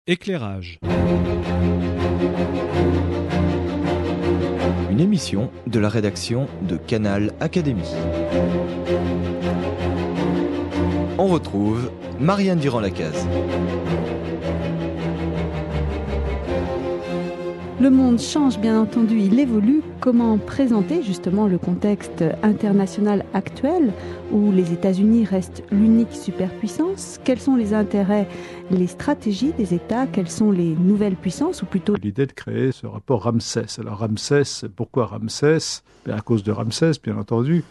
Éclairage. Une émission de la rédaction de Canal Académie. On retrouve Marianne Durand-Lacaze. Le monde change, bien entendu, il évolue. Comment présenter justement le contexte international actuel où les États-Unis restent l'unique superpuissance? Quels sont les intérêts, les stratégies des États? Quelles sont les nouvelles puissances ou plutôt... L'idée de créer ce rapport Ramsès. Alors Ramsès, pourquoi Ramsès? À cause de Ramsès, bien entendu.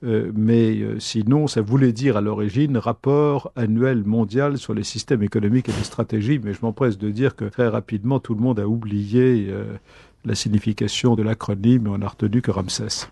Sinon, ça voulait dire à l'origine rapport annuel mondial sur les systèmes économiques et les stratégies. Mais je m'empresse de dire que très rapidement, tout le monde a oublié la signification de l'acronyme et on n'a retenu que Ramsès.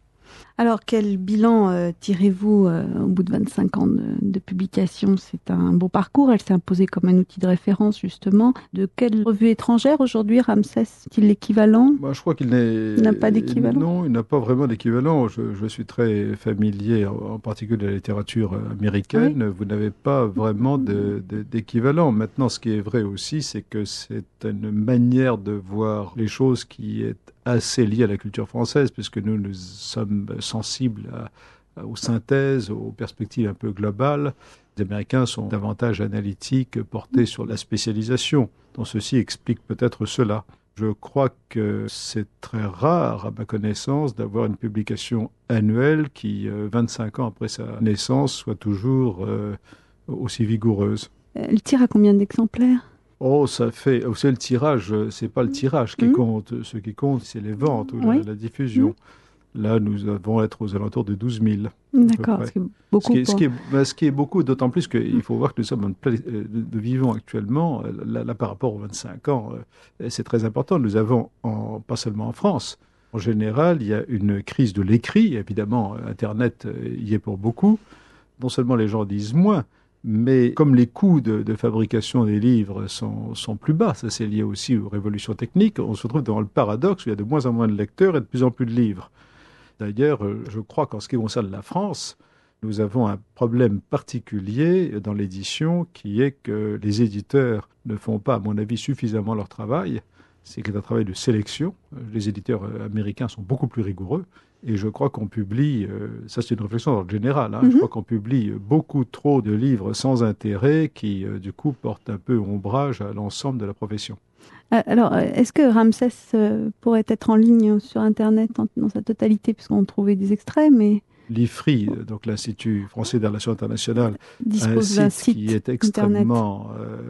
Alors, quel bilan tirez-vous au bout de 25 ans de publication? C'est un beau parcours, elle s'est imposée comme un outil de référence, justement. De quelle revue étrangère, aujourd'hui, Ramsès? Est-il l'équivalent? Je crois qu'il n'a pas d'équivalent. Non, il n'a pas vraiment d'équivalent. Je suis très familier, en particulier de la littérature américaine. Oui. Vous n'avez pas vraiment d'équivalent. Maintenant, ce qui est vrai aussi, c'est que c'est une manière de voir les choses qui est assez liée à la culture française, puisque nous sommes sensibles aux synthèses, aux perspectives un peu globales. Les Américains sont davantage analytiques, portés sur la spécialisation. Donc ceci explique peut-être cela. Je crois que c'est très rare, à ma connaissance, d'avoir une publication annuelle qui, 25 ans après sa naissance, soit toujours aussi vigoureuse. Elle tire à combien d'exemplaires ? C'est le tirage, c'est pas le tirage qui compte. Ce qui compte, c'est les ventes ou la diffusion. Là, nous devons être aux alentours de 12 000. D'accord, c'est beaucoup. Ce qui est beaucoup, d'autant plus qu'il faut voir que nous sommes en plein de vivant actuellement. Là, par rapport aux 25 ans, c'est très important. Nous avons, pas seulement en France, en général, il y a une crise de l'écrit. Évidemment, Internet y est pour beaucoup. Non seulement les gens lisent moins, mais comme les coûts de fabrication des livres sont plus bas, ça c'est lié aussi aux révolutions techniques, on se retrouve dans le paradoxe où il y a de moins en moins de lecteurs et de plus en plus de livres. D'ailleurs, je crois qu'en ce qui concerne la France, nous avons un problème particulier dans l'édition qui est que les éditeurs ne font pas, à mon avis, suffisamment leur travail. C'est un travail de sélection. Les éditeurs américains sont beaucoup plus rigoureux. Et je crois qu'on publie, ça c'est une réflexion dans le général, je crois qu'on publie beaucoup trop de livres sans intérêt qui, du coup, portent un peu ombrage à l'ensemble de la profession. Alors, est-ce que Ramsès pourrait être en ligne sur Internet dans sa totalité, puisqu'on trouvait des extraits, mais... L'IFRI, donc l'Institut français des relations internationales, dispose d'un site qui est extrêmement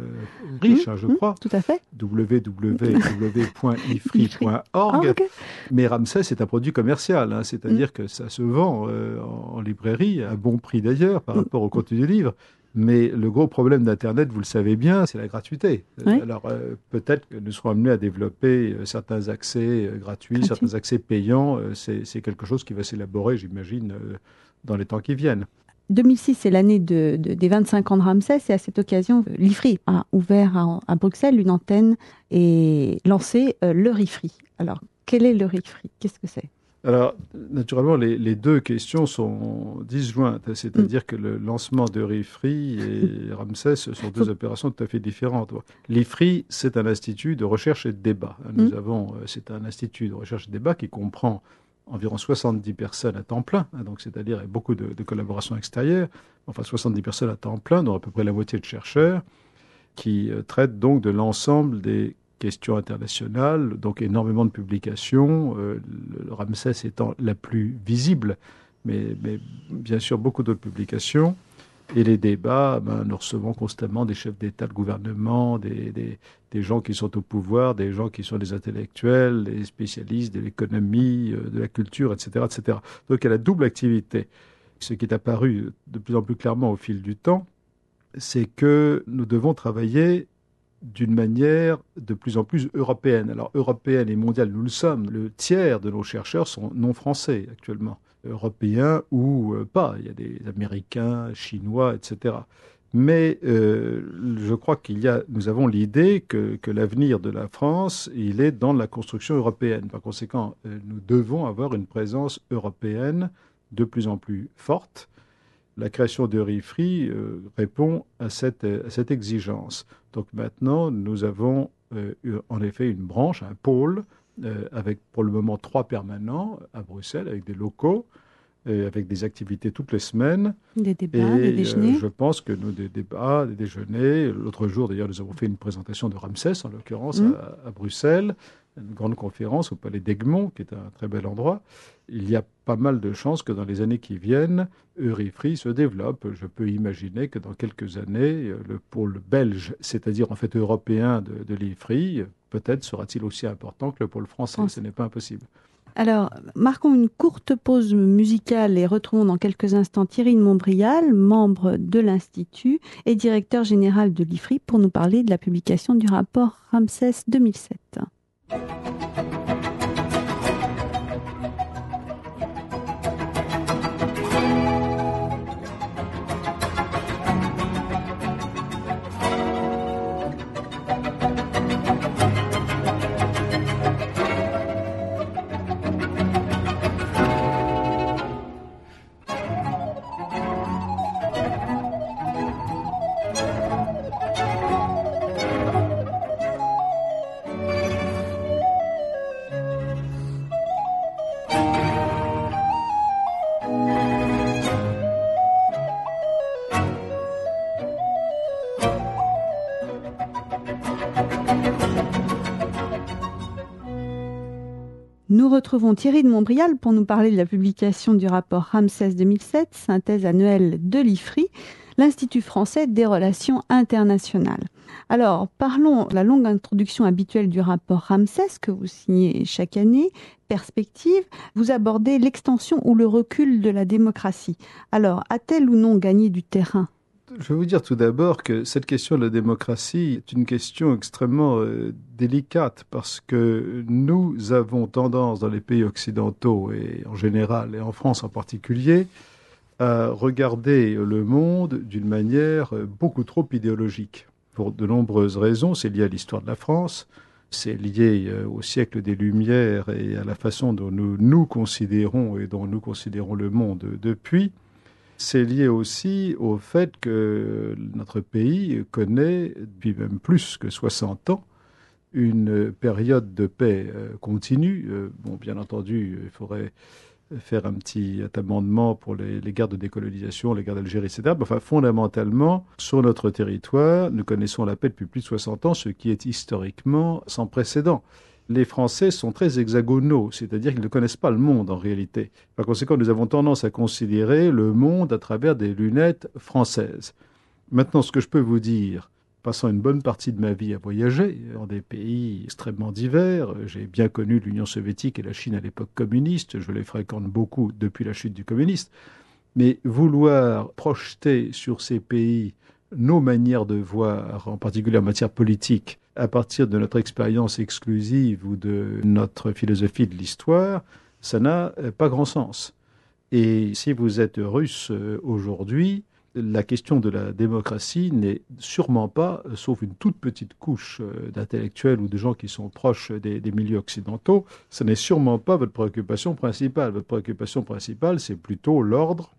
riche, je crois. Tout à fait. www.ifri.org. Okay. Mais Ramsès est un produit commercial, c'est-à-dire que ça se vend en librairie, à bon prix d'ailleurs, par rapport au contenu du livre. Mais le gros problème d'Internet, vous le savez bien, c'est la gratuité. Oui. Alors, peut-être que nous serons amenés à développer certains accès gratuits, certains accès payants. C'est quelque chose qui va s'élaborer, j'imagine, dans les temps qui viennent. 2006, c'est l'année des 25 ans de Ramsès, et à cette occasion, l'IFRI a ouvert à Bruxelles une antenne et lancé le RIFRI. Alors, quel est le RIFRI? Qu'est-ce que c'est? Alors, naturellement, les deux questions sont disjointes, c'est-à-dire que le lancement de RIFRI et Ramsès sont deux opérations tout à fait différentes. L'IFRI, c'est un institut de recherche et de débat. C'est un institut de recherche et de débat qui comprend environ 70 personnes à temps plein, donc c'est-à-dire beaucoup de collaborations extérieures, 70 personnes à temps plein, dont à peu près la moitié de chercheurs, qui traitent donc de l'ensemble des questions internationales, donc énormément de publications, le Ramsès étant la plus visible, mais bien sûr beaucoup d'autres publications. Et les débats, nous recevons constamment des chefs d'État, de gouvernement, des gens qui sont au pouvoir, des gens qui sont des intellectuels, des spécialistes de l'économie, de la culture, etc., etc. Donc il y a la double activité. Ce qui est apparu de plus en plus clairement au fil du temps, c'est que nous devons travailler d'une manière de plus en plus européenne. Alors, européenne et mondiale, nous le sommes. Le tiers de nos chercheurs sont non français actuellement. Européens ou pas. Il y a des Américains, Chinois, etc. Mais je crois nous avons l'idée que l'avenir de la France, il est dans la construction européenne. Par conséquent, nous devons avoir une présence européenne de plus en plus forte. La création de RIFRI répond à cette exigence. Donc maintenant, nous avons en effet une branche, un pôle, avec pour le moment 3 permanents à Bruxelles, avec des locaux, avec des activités toutes les semaines. Des débats, des déjeuners. Je pense que des débats, des déjeuners. L'autre jour, d'ailleurs, nous avons fait une présentation de Ramsès, en l'occurrence, à Bruxelles, une grande conférence au Palais d'Egmont, qui est un très bel endroit. Il y a pas mal de chances que dans les années qui viennent, Eurifri se développe. Je peux imaginer que dans quelques années, le pôle belge, c'est-à-dire en fait européen de l'IFRI, peut-être sera-t-il aussi important que le pôle français. Ce n'est pas impossible. Alors, marquons une courte pause musicale et retrouvons dans quelques instants Thierry de Montbrial, membre de l'Institut et directeur général de l'IFRI, pour nous parler de la publication du rapport Ramsès 2007. Nous retrouvons Thierry de Montbrial pour nous parler de la publication du rapport Ramsès 2007, synthèse annuelle de l'IFRI, l'Institut français des relations internationales. Alors, parlons de la longue introduction habituelle du rapport Ramsès que vous signez chaque année. Perspective, vous abordez l'extension ou le recul de la démocratie. Alors, a-t-elle ou non gagné du terrain ? Je vais vous dire tout d'abord que cette question de la démocratie est une question extrêmement délicate parce que nous avons tendance dans les pays occidentaux et en général et en France en particulier à regarder le monde d'une manière beaucoup trop idéologique. Pour de nombreuses raisons, c'est lié à l'histoire de la France, c'est lié au siècle des Lumières et à la façon dont nous considérons et dont nous considérons le monde depuis. C'est lié aussi au fait que notre pays connaît, depuis même plus que 60 ans, une période de paix continue. Bon, bien entendu, il faudrait faire un petit amendement pour les guerres de décolonisation, les guerres d'Algérie, etc. Mais enfin, fondamentalement, sur notre territoire, nous connaissons la paix depuis plus de 60 ans, ce qui est historiquement sans précédent. Les Français sont très hexagonaux, c'est-à-dire qu'ils ne connaissent pas le monde en réalité. Par conséquent, nous avons tendance à considérer le monde à travers des lunettes françaises. Maintenant, ce que je peux vous dire, passant une bonne partie de ma vie à voyager dans des pays extrêmement divers, j'ai bien connu l'Union soviétique et la Chine à l'époque communiste, je les fréquente beaucoup depuis la chute du communisme, mais vouloir projeter sur ces pays nos manières de voir, en particulier en matière politique, à partir de notre expérience exclusive ou de notre philosophie de l'histoire, ça n'a pas grand sens. Et si vous êtes russe aujourd'hui, la question de la démocratie n'est sûrement pas, sauf une toute petite couche d'intellectuels ou de gens qui sont proches des milieux occidentaux, ce n'est sûrement pas votre préoccupation principale. Votre préoccupation principale, c'est plutôt l'ordre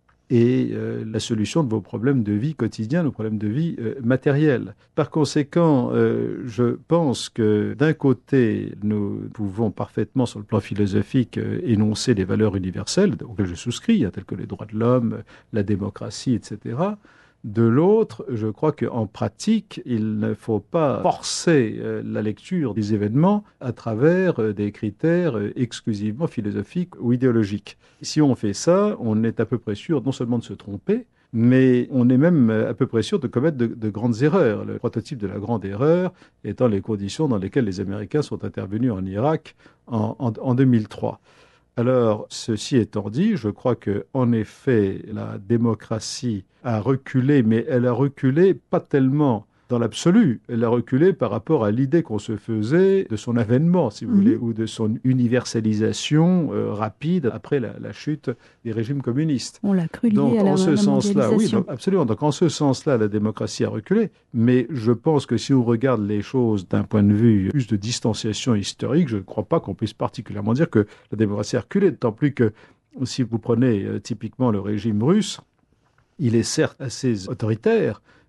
et la solution de vos problèmes de vie quotidiens, vos problèmes de vie matériels. Par conséquent, je pense que d'un côté, nous pouvons parfaitement, sur le plan philosophique, énoncer des valeurs universelles auxquelles je souscris, telles que les droits de l'homme, la démocratie, etc. De l'autre, je crois qu'en pratique, il ne faut pas forcer la lecture des événements à travers des critères exclusivement philosophiques ou idéologiques. Si on fait ça, on est à peu près sûr non seulement de se tromper, mais on est même à peu près sûr de commettre de grandes erreurs. Le prototype de la grande erreur étant les conditions dans lesquelles les Américains sont intervenus en Irak en 2003. Alors, ceci étant dit, je crois qu'en effet, la démocratie a reculé, mais elle a reculé pas tellement dans l'absolu. Elle a reculé par rapport à l'idée qu'on se faisait de son avènement, si vous voulez, ou de son universalisation rapide après la chute des régimes communistes. On l'a cru lié donc, à la mondialisation. Oui, donc, absolument. Donc, en ce sens-là, la démocratie a reculé. Mais je pense que si on regarde les choses d'un point de vue plus de distanciation historique, je ne crois pas qu'on puisse particulièrement dire que la démocratie a reculé. D'autant plus que, si vous prenez typiquement le régime russe, il est certes assez autoritaire,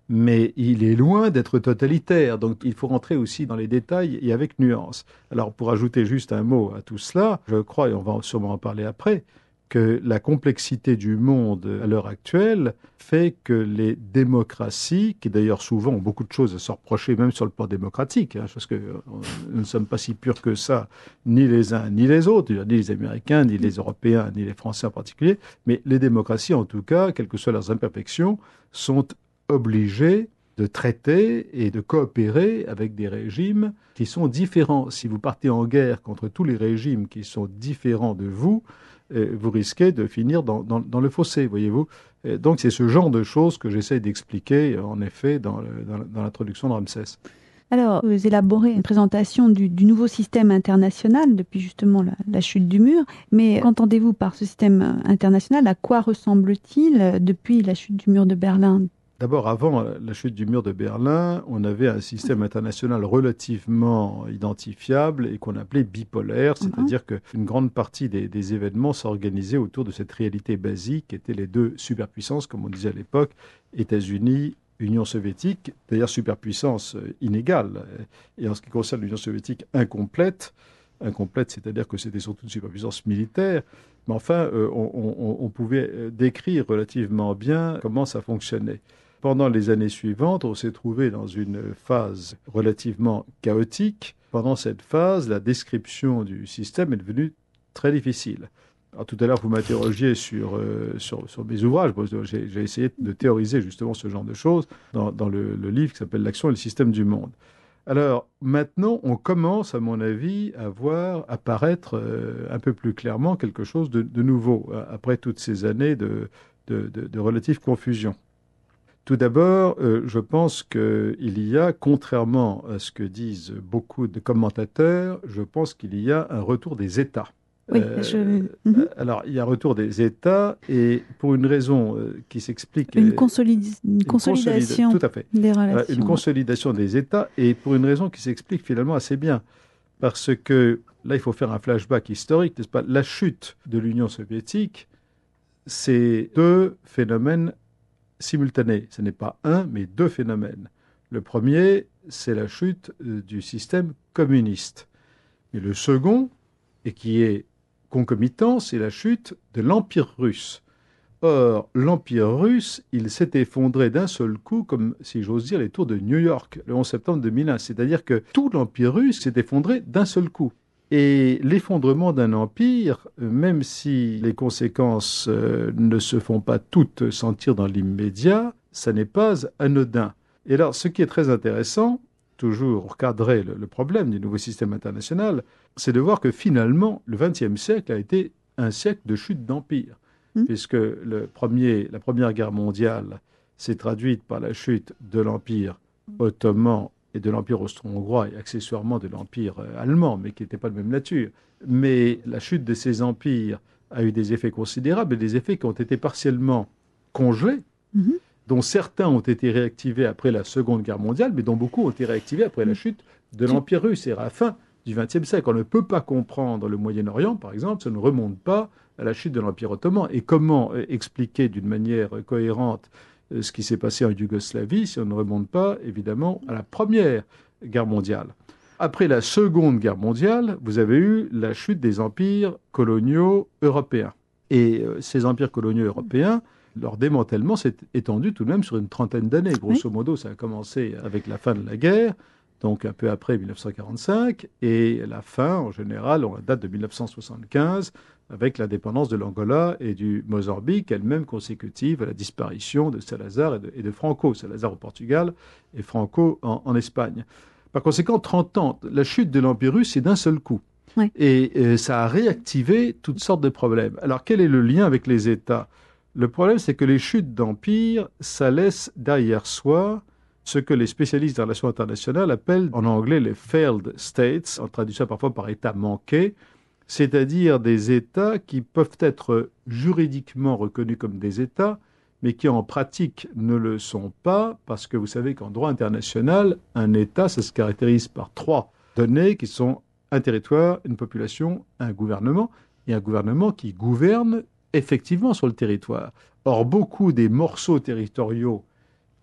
mais il est loin d'être totalitaire. Donc il faut rentrer aussi dans les détails et avec nuance. Alors pour ajouter juste un mot à tout cela, je crois, et on va sûrement en parler après, que la complexité du monde à l'heure actuelle fait que les démocraties, qui d'ailleurs souvent ont beaucoup de choses à se reprocher, même sur le plan démocratique, parce que nous ne sommes pas si purs que ça, ni les uns ni les autres, ni les Américains, ni les Européens, ni les Français en particulier, mais les démocraties en tout cas, quelles que soient leurs imperfections, sont obligées de traiter et de coopérer avec des régimes qui sont différents. Si vous partez en guerre contre tous les régimes qui sont différents de vous, vous risquez de finir dans le fossé, voyez-vous. Donc c'est ce genre de choses que j'essaie d'expliquer, en effet, dans l'introduction de Ramsès. Alors, vous élaborez une présentation du nouveau système international depuis justement la chute du mur, mais qu'entendez-vous par ce système international? À quoi ressemble-t-il depuis la chute du mur de Berlin? D'abord, avant la chute du mur de Berlin, on avait un système international relativement identifiable et qu'on appelait bipolaire, c'est-à-dire qu'une grande partie des événements s'organisaient autour de cette réalité basique qui étaient les deux superpuissances, comme on disait à l'époque, États-Unis, Union soviétique, d'ailleurs superpuissance inégale, et en ce qui concerne l'Union soviétique, incomplète, c'est-à-dire que c'était surtout une superpuissance militaire. Mais enfin, on pouvait décrire relativement bien comment ça fonctionnait. Pendant les années suivantes, on s'est trouvé dans une phase relativement chaotique. Pendant cette phase, la description du système est devenue très difficile. Alors, tout à l'heure, vous m'interrogiez sur mes ouvrages. J'ai essayé de théoriser justement ce genre de choses dans le livre qui s'appelle « L'action et le système du monde ». Alors, maintenant, on commence, à mon avis, à voir apparaître un peu plus clairement quelque chose de nouveau, après toutes ces années de relative confusion. Tout d'abord, je pense qu'il y a, contrairement à ce que disent beaucoup de commentateurs, je pense qu'il y a un retour des États. Oui, Alors, il y a un retour des États, et pour une raison qui s'explique... Une consolidation tout à fait. Des relations. Une consolidation des États, et pour une raison qui s'explique finalement assez bien. Parce que, là, il faut faire un flashback historique, n'est-ce pas? La chute de l'Union soviétique, c'est deux phénomènes simultanés. Ce n'est pas un, mais deux phénomènes. Le premier, c'est la chute du système communiste. Et le second, et qui est concomitant, c'est la chute de l'Empire russe. Or, l'Empire russe, il s'est effondré d'un seul coup, comme, si j'ose dire, les tours de New York, le 11 septembre 2001. C'est-à-dire que tout l'Empire russe s'est effondré d'un seul coup. Et l'effondrement d'un empire, même si les conséquences ne se font pas toutes sentir dans l'immédiat, ça n'est pas anodin. Et alors, ce qui est très intéressant, toujours pour cadrer le problème du nouveau système international, c'est de voir que finalement, le XXe siècle a été un siècle de chute d'empire, puisque la Première Guerre mondiale s'est traduite par la chute de l'Empire ottoman et de l'Empire austro-hongrois et accessoirement de l'Empire allemand, mais qui n'était pas de même nature. Mais la chute de ces empires a eu des effets considérables et des effets qui ont été partiellement congelés, dont certains ont été réactivés après la Seconde Guerre mondiale, mais dont beaucoup ont été réactivés après la chute de l'Empire russe et à la fin du XXe siècle. On ne peut pas comprendre le Moyen-Orient, par exemple, ça ne remonte pas à la chute de l'Empire ottoman. Et comment expliquer d'une manière cohérente ce qui s'est passé en Yougoslavie si on ne remonte pas, évidemment, à la Première Guerre mondiale. Après la Seconde Guerre mondiale, vous avez eu la chute des empires coloniaux européens. Et ces empires coloniaux européens, leur démantèlement s'est étendu tout de même sur une trentaine d'années. Grosso modo, ça a commencé avec la fin de la guerre, donc un peu après 1945, et la fin, en général, on date de 1975, avec l'indépendance de l'Angola et du Mozambique, elle-même consécutive à la disparition de Salazar et de Franco. Salazar au Portugal et Franco en Espagne. Par conséquent, 30 ans, la chute de l'Empire russe, c'est d'un seul coup. Ouais. Et ça a réactivé toutes sortes de problèmes. Alors, quel est le lien avec les États? Le problème, c'est que les chutes d'empire, ça laisse derrière soi ce que les spécialistes des relations internationales appellent en anglais les failed states, on traduit ça parfois par états manqués, c'est-à-dire des États qui peuvent être juridiquement reconnus comme des États, mais qui en pratique ne le sont pas, parce que vous savez qu'en droit international, un État, ça se caractérise par 3 données qui sont un territoire, une population, un gouvernement, et un gouvernement qui gouverne effectivement sur le territoire. Or, beaucoup des morceaux territoriaux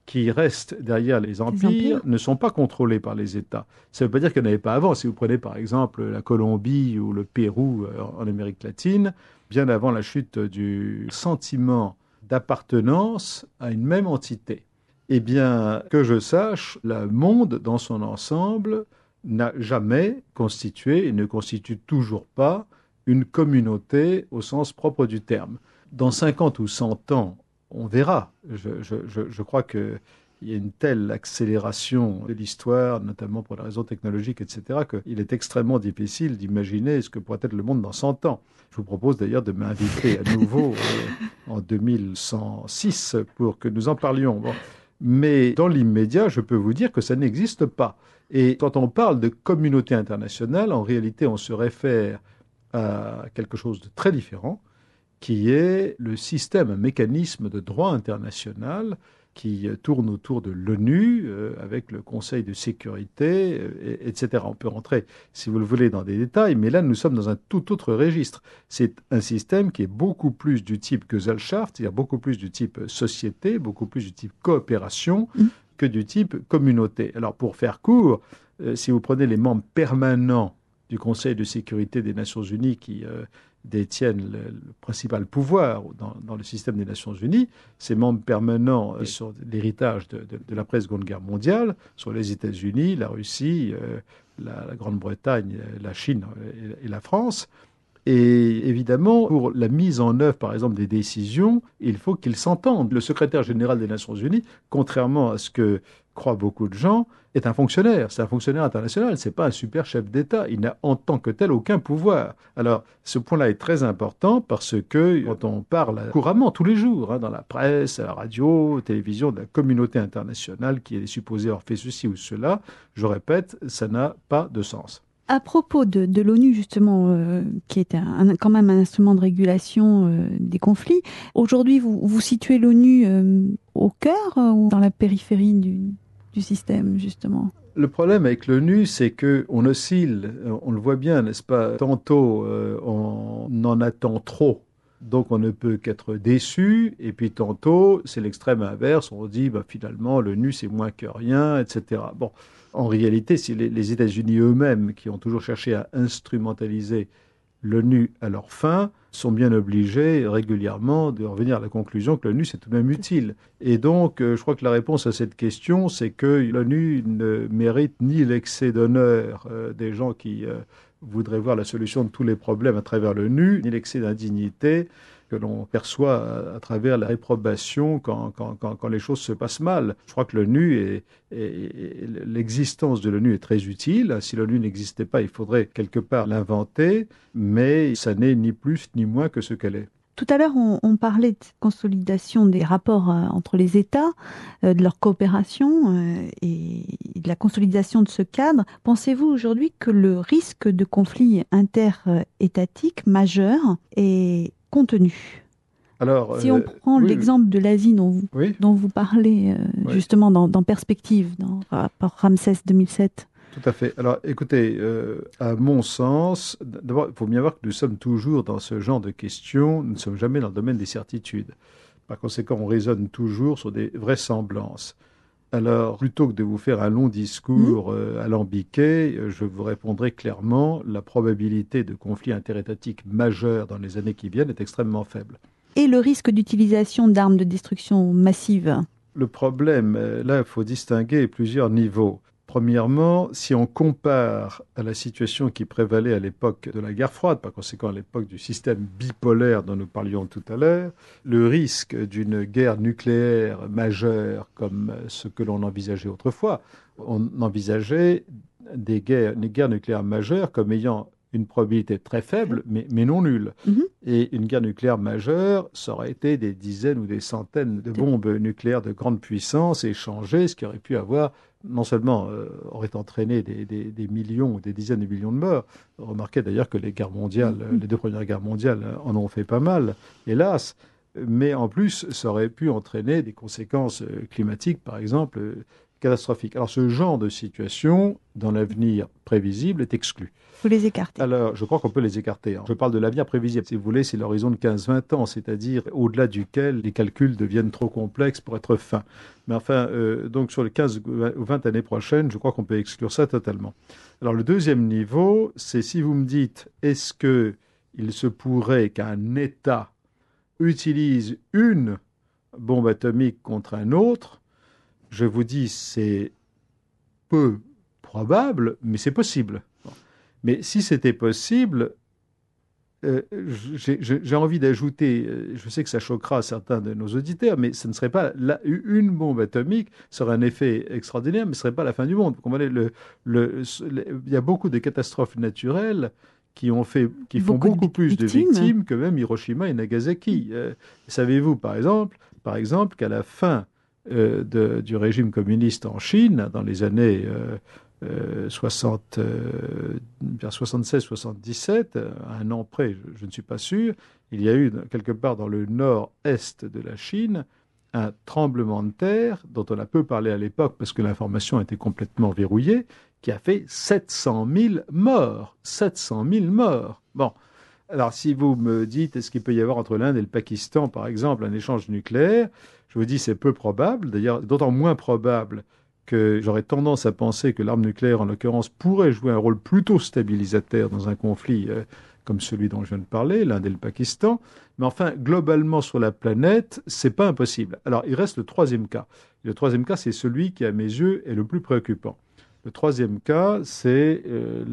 qui restent derrière les empires ne sont pas contrôlés par les États. Ça ne veut pas dire qu'il n'y en avait pas avant. Si vous prenez par exemple la Colombie ou le Pérou en Amérique latine, bien avant la chute du sentiment d'appartenance à une même entité. Eh bien, que je sache, le monde dans son ensemble n'a jamais constitué et ne constitue toujours pas une communauté au sens propre du terme. Dans 50 ou 100 ans, on verra. Je crois qu'il y a une telle accélération de l'histoire, notamment pour les raisons technologiques, etc., qu'il est extrêmement difficile d'imaginer ce que pourrait être le monde dans 100 ans. Je vous propose d'ailleurs de m'inviter à nouveau en 2106 pour que nous en parlions. Bon. Mais dans l'immédiat, je peux vous dire que ça n'existe pas. Et quand on parle de communauté internationale, en réalité, on se réfère à quelque chose de très différent, qui est le système, un mécanisme de droit international qui tourne autour de l'ONU, avec le Conseil de sécurité, etc. On peut rentrer, si vous le voulez, dans des détails, mais là, nous sommes dans un tout autre registre. C'est un système qui est beaucoup plus du type Gesellschaft, c'est-à-dire beaucoup plus du type société, beaucoup plus du type coopération, que du type communauté. Alors, pour faire court, si vous prenez les membres permanents du Conseil de sécurité des Nations Unies qui détiennent le principal pouvoir dans le système des Nations Unies, ces membres permanents qui sont l'héritage de l'après Seconde Guerre mondiale, sont les États-Unis, la Russie, la Grande-Bretagne, la Chine et la France. Et évidemment, pour la mise en œuvre, par exemple, des décisions, il faut qu'ils s'entendent. Le secrétaire général des Nations Unies, contrairement à ce que croient beaucoup de gens, est un fonctionnaire. C'est un fonctionnaire international. Ce n'est pas un super chef d'État. Il n'a en tant que tel aucun pouvoir. Alors, ce point-là est très important parce que quand on parle couramment, tous les jours, dans la presse, à la radio, télévision, de la communauté internationale qui est supposée avoir fait ceci ou cela, je répète, ça n'a pas de sens. À propos de l'ONU, justement, qui est quand même un instrument de régulation des conflits, aujourd'hui, vous situez l'ONU au cœur ou dans la périphérie du système, justement ? Le problème avec l'ONU, c'est qu'on oscille, on le voit bien, n'est-ce pas ? Tantôt, on en attend trop, donc on ne peut qu'être déçu, et puis tantôt, c'est l'extrême inverse, on dit finalement, l'ONU, c'est moins que rien, etc. Bon. En réalité, c'est les États-Unis eux-mêmes qui ont toujours cherché à instrumentaliser l'ONU à leur fin, sont bien obligés régulièrement de revenir à la conclusion que l'ONU, c'est tout de même utile. Et donc, je crois que la réponse à cette question, c'est que l'ONU ne mérite ni l'excès d'honneur des gens qui voudraient voir la solution de tous les problèmes à travers l'ONU, ni l'excès d'indignité que l'on perçoit à travers la réprobation quand les choses se passent mal. Je crois que l'ONU l'existence de l'ONU est très utile. Si l'ONU n'existait pas, il faudrait quelque part l'inventer, mais ça n'est ni plus ni moins que ce qu'elle est. Tout à l'heure, on parlait de consolidation des rapports entre les États, de leur coopération et de la consolidation de ce cadre. Pensez-vous aujourd'hui que le risque de conflit interétatique majeur est contenu? Alors, si on prend l'exemple de l'Asie dont vous parlez, justement dans Perspective, dans le rapport Ramsès 2007. Tout à fait. Alors, écoutez, à mon sens, d'abord, il faut bien voir que nous sommes toujours dans ce genre de questions, nous ne sommes jamais dans le domaine des certitudes. Par conséquent, on raisonne toujours sur des vraisemblances. Alors, plutôt que de vous faire un long discours alambiqué, je vous répondrai clairement, la probabilité de conflit interétatique majeur dans les années qui viennent est extrêmement faible. Et le risque d'utilisation d'armes de destruction massive? Le problème, là, il faut distinguer plusieurs niveaux. Premièrement, si on compare à la situation qui prévalait à l'époque de la guerre froide, par conséquent à l'époque du système bipolaire dont nous parlions tout à l'heure, le risque d'une guerre nucléaire majeure comme ce que l'on envisageait autrefois, on envisageait des guerres nucléaires majeures comme ayant une probabilité très faible, mais non nulle. Et une guerre nucléaire majeure, ça aurait été des dizaines ou des centaines de bombes nucléaires de grande puissance échangées, ce qui aurait pu avoir, non seulement aurait entraîné des millions ou des dizaines de millions de morts. Remarquez d'ailleurs que les guerres mondiales, les deux premières guerres mondiales en ont fait pas mal, hélas. Mais en plus, ça aurait pu entraîner des conséquences climatiques, par exemple, catastrophique. Alors ce genre de situation, dans l'avenir prévisible, est exclu. Vous les écartez? Alors, je crois qu'on peut les écarter. Je parle de l'avenir prévisible. Si vous voulez, c'est l'horizon de 15-20 ans, c'est-à-dire au-delà duquel les calculs deviennent trop complexes pour être fins. Mais enfin, donc sur les 15 ou 20 années prochaines, je crois qu'on peut exclure ça totalement. Alors, le deuxième niveau, c'est si vous me dites, est-ce qu'il se pourrait qu'un État utilise une bombe atomique contre un autre? Je vous dis, c'est peu probable, mais c'est possible. Mais si c'était possible, j'ai envie d'ajouter, je sais que ça choquera certains de nos auditeurs, mais ce ne serait pas une bombe atomique, ça aurait un effet extraordinaire, mais ce ne serait pas la fin du monde. Vous comprenez, il y a beaucoup de catastrophes naturelles qui font beaucoup plus de victimes que même Hiroshima et Nagasaki. Savez-vous, par exemple, qu'à la fin du régime communiste en Chine, dans les années 76-77, à un an près, je ne suis pas sûr, il y a eu quelque part dans le nord-est de la Chine un tremblement de terre dont on a peu parlé à l'époque parce que l'information était complètement verrouillée, qui a fait 700 000 morts. 700 000 morts. Bon, alors si vous me dites, est-ce qu'il peut y avoir entre l'Inde et le Pakistan, par exemple, un échange nucléaire, je vous dis c'est peu probable, d'ailleurs d'autant moins probable que j'aurais tendance à penser que l'arme nucléaire, en l'occurrence, pourrait jouer un rôle plutôt stabilisateur dans un conflit comme celui dont je viens de parler, l'Inde et le Pakistan. Mais enfin, globalement sur la planète, c'est pas impossible. Alors, il reste le troisième cas. Le troisième cas, c'est celui qui, à mes yeux, est le plus préoccupant. Le troisième cas, c'est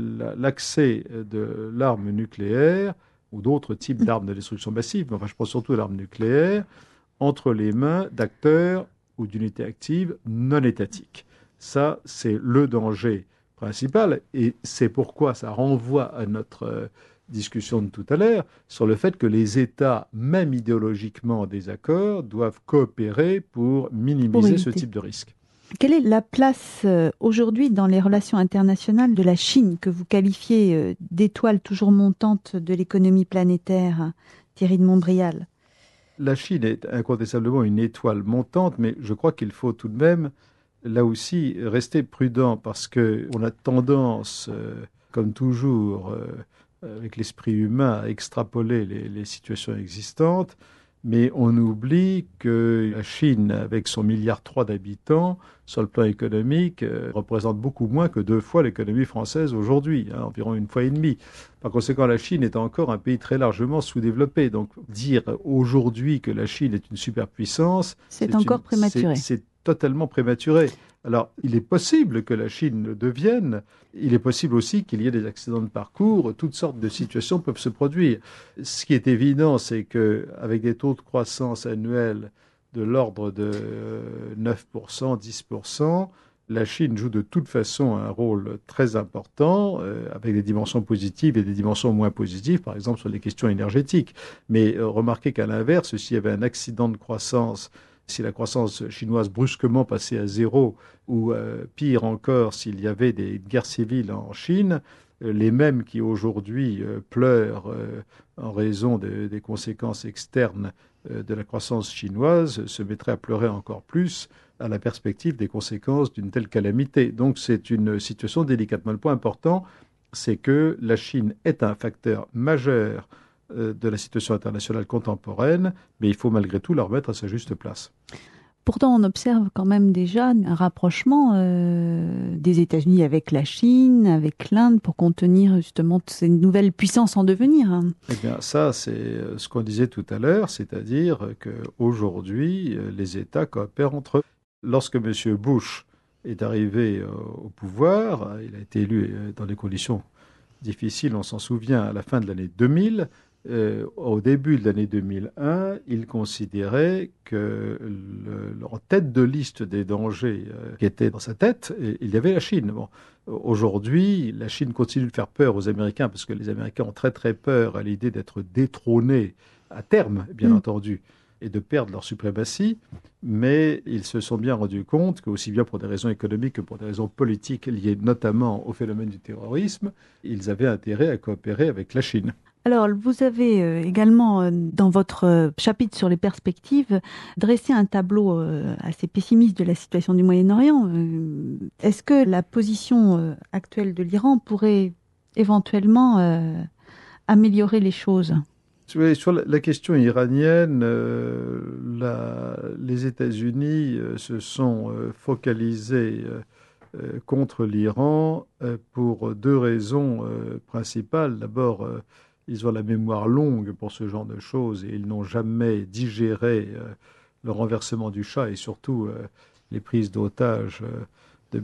l'accès de l'arme nucléaire ou d'autres types d'armes de destruction massive, mais enfin, je pense surtout à l'arme nucléaire, entre les mains d'acteurs ou d'unités actives non étatiques. Ça, c'est le danger principal, et c'est pourquoi ça renvoie à notre discussion de tout à l'heure sur le fait que les États, même idéologiquement en désaccord, doivent coopérer pour minimiser ce type de risque. Quelle est la place aujourd'hui dans les relations internationales de la Chine, que vous qualifiez d'étoile toujours montante de l'économie planétaire, Thierry de Montbrial? La Chine est incontestablement une étoile montante, mais je crois qu'il faut tout de même, là aussi, rester prudent parce qu'on a tendance, comme toujours, avec l'esprit humain, à extrapoler les situations existantes, mais on oublie que la Chine, avec son 1,3 milliard d'habitants, sur le plan économique, représente beaucoup moins que 2 fois l'économie française aujourd'hui, environ 1,5 fois. Par conséquent, la Chine est encore un pays très largement sous-développé. Donc, dire aujourd'hui que la Chine est une superpuissance, c'est encore prématuré. C'est totalement prématuré. Alors, il est possible que la Chine le devienne. Il est possible aussi qu'il y ait des accidents de parcours. Toutes sortes de situations peuvent se produire. Ce qui est évident, c'est qu'avec des taux de croissance annuels de l'ordre de 9%, 10%, la Chine joue de toute façon un rôle très important, avec des dimensions positives et des dimensions moins positives, par exemple sur les questions énergétiques. Mais remarquez qu'à l'inverse, s'il y avait un accident de croissance, si la croissance chinoise brusquement passait à zéro, ou pire encore, s'il y avait des guerres civiles en Chine, les mêmes qui aujourd'hui pleurent en raison des conséquences externes de la croissance chinoise se mettraient à pleurer encore plus à la perspective des conséquences d'une telle calamité. Donc c'est une situation délicate. Mais le point important, c'est que la Chine est un facteur majeur de la situation internationale contemporaine, mais il faut malgré tout la remettre à sa juste place. Pourtant, on observe quand même déjà un rapprochement des États-Unis avec la Chine, avec l'Inde, pour contenir justement ces nouvelles puissances en devenir. Eh bien, ça, c'est ce qu'on disait tout à l'heure, c'est-à-dire qu'aujourd'hui, les États coopèrent entre eux. Lorsque M. Bush est arrivé au pouvoir, il a été élu dans des conditions difficiles, on s'en souvient, à la fin de l'année 2000. Au début de l'année 2001, il considérait que en tête de liste des dangers qui étaient dans sa tête, il y avait la Chine. Bon, aujourd'hui, la Chine continue de faire peur aux Américains parce que les Américains ont très très peur à l'idée d'être détrônés à terme, bien entendu, et de perdre leur suprématie, mais ils se sont bien rendus compte qu'aussi bien pour des raisons économiques que pour des raisons politiques liées notamment au phénomène du terrorisme, ils avaient intérêt à coopérer avec la Chine. Alors, vous avez également, dans votre chapitre sur les perspectives, dressé un tableau assez pessimiste de la situation du Moyen-Orient. Est-ce que la position actuelle de l'Iran pourrait éventuellement améliorer les choses? Sur la question iranienne, les États-Unis se sont focalisés contre l'Iran pour deux raisons principales. D'abord, ils ont la mémoire longue pour ce genre de choses et ils n'ont jamais digéré le renversement du Shah et surtout les prises d'otages de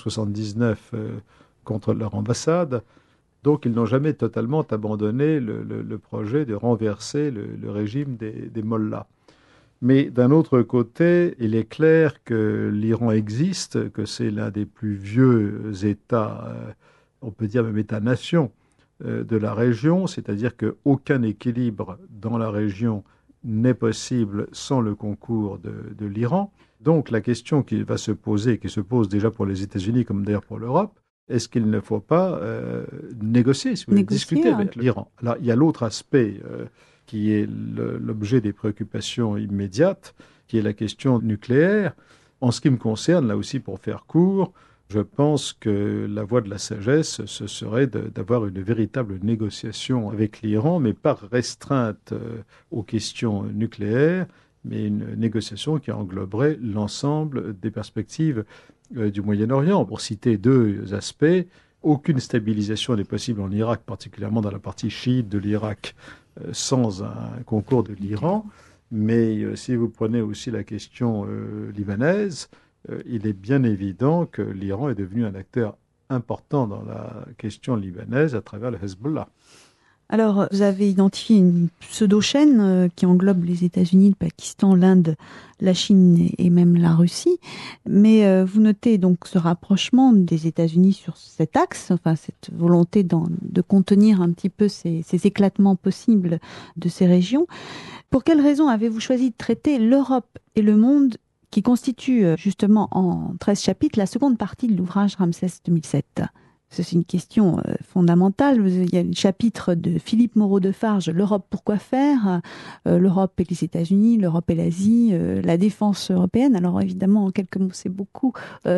1979 contre leur ambassade. Donc, ils n'ont jamais totalement abandonné le projet de renverser le régime des mollahs. Mais d'un autre côté, il est clair que l'Iran existe, que c'est l'un des plus vieux États, on peut dire même État-nation, de la région, c'est-à-dire qu'aucun équilibre dans la région n'est possible sans le concours de l'Iran. Donc la question qui va se poser, qui se pose déjà pour les États-Unis comme d'ailleurs pour l'Europe, est-ce qu'il ne faut pas négocier, si vous voulez, discuter avec l'Iran? Alors il y a l'autre aspect qui est l'objet des préoccupations immédiates, qui est la question nucléaire. En ce qui me concerne, là aussi pour faire court, je pense que la voie de la sagesse, ce serait d'avoir une véritable négociation avec l'Iran, mais pas restreinte aux questions nucléaires, mais une négociation qui engloberait l'ensemble des perspectives du Moyen-Orient. Pour citer deux aspects, aucune stabilisation n'est possible en Irak, particulièrement dans la partie chiite de l'Irak, sans un concours de l'Iran. Mais si vous prenez aussi la question libanaise, il est bien évident que l'Iran est devenu un acteur important dans la question libanaise à travers le Hezbollah. Alors, vous avez identifié une pseudo-chaîne qui englobe les États-Unis, le Pakistan, l'Inde, la Chine et même la Russie. Mais vous notez donc ce rapprochement des États-Unis sur cet axe, enfin cette volonté de contenir un petit peu ces éclatements possibles de ces régions. Pour quelles raisons avez-vous choisi de traiter l'Europe et le monde qui constitue justement en 13 chapitres la seconde partie de l'ouvrage Ramsès 2007 ? C'est une question fondamentale. Il y a le chapitre de Philippe Moreau-Defarge, l'Europe, pourquoi faire ? L'Europe et les États-Unis, l'Europe et l'Asie, la défense européenne. Alors évidemment, en quelques mots, c'est beaucoup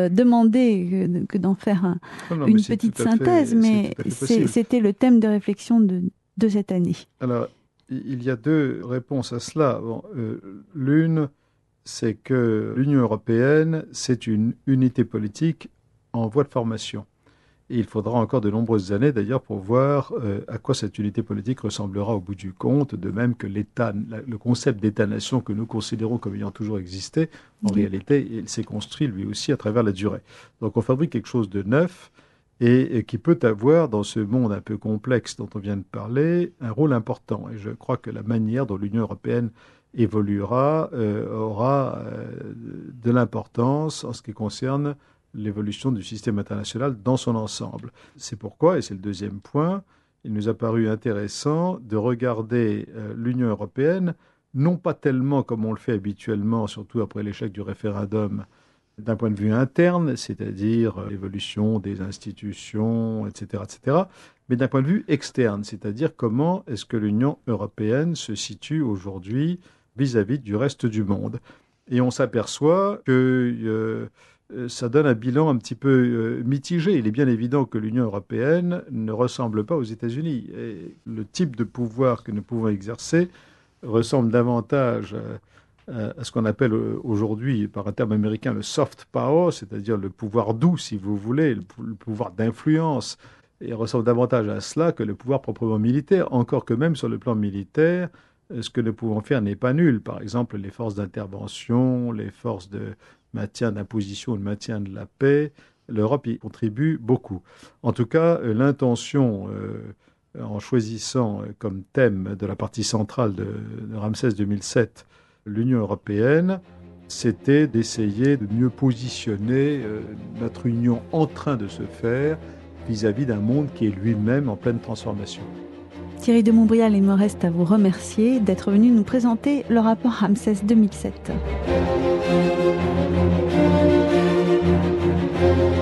demandé que d'en faire une petite synthèse, mais c'était le thème de réflexion de cette année. Alors, il y a deux réponses à cela. Bon, l'une, c'est que l'Union européenne, c'est une unité politique en voie de formation. Et il faudra encore de nombreuses années, d'ailleurs, pour voir à quoi cette unité politique ressemblera au bout du compte, de même que le concept d'État-nation que nous considérons comme ayant toujours existé, en réalité, il s'est construit lui aussi à travers la durée. Donc on fabrique quelque chose de neuf et qui peut avoir, dans ce monde un peu complexe dont on vient de parler, un rôle important. Et je crois que la manière dont l'Union européenne évoluera aura de l'importance en ce qui concerne l'évolution du système international dans son ensemble. C'est pourquoi, et c'est le deuxième point, il nous a paru intéressant de regarder l'Union européenne, non pas tellement comme on le fait habituellement, surtout après l'échec du référendum, d'un point de vue interne, c'est-à-dire l'évolution des institutions, etc., mais d'un point de vue externe, c'est-à-dire comment est-ce que l'Union européenne se situe aujourd'hui vis-à-vis du reste du monde. Et on s'aperçoit que ça donne un bilan un petit peu mitigé. Il est bien évident que l'Union européenne ne ressemble pas aux États-Unis. Et le type de pouvoir que nous pouvons exercer ressemble davantage à ce qu'on appelle aujourd'hui, par un terme américain, le soft power, c'est-à-dire le pouvoir doux, si vous voulez, le pouvoir d'influence. Et ressemble davantage à cela que le pouvoir proprement militaire, encore que même sur le plan militaire, ce que nous pouvons faire n'est pas nul. Par exemple, les forces d'intervention, les forces de maintien d'imposition ou de maintien de la paix, l'Europe y contribue beaucoup. En tout cas, l'intention, en choisissant comme thème de la partie centrale de Ramsès 2007 l'Union européenne, c'était d'essayer de mieux positionner notre union en train de se faire vis-à-vis d'un monde qui est lui-même en pleine transformation. Thierry de Montbrial, il me reste à vous remercier d'être venu nous présenter le rapport Ramsès 2007.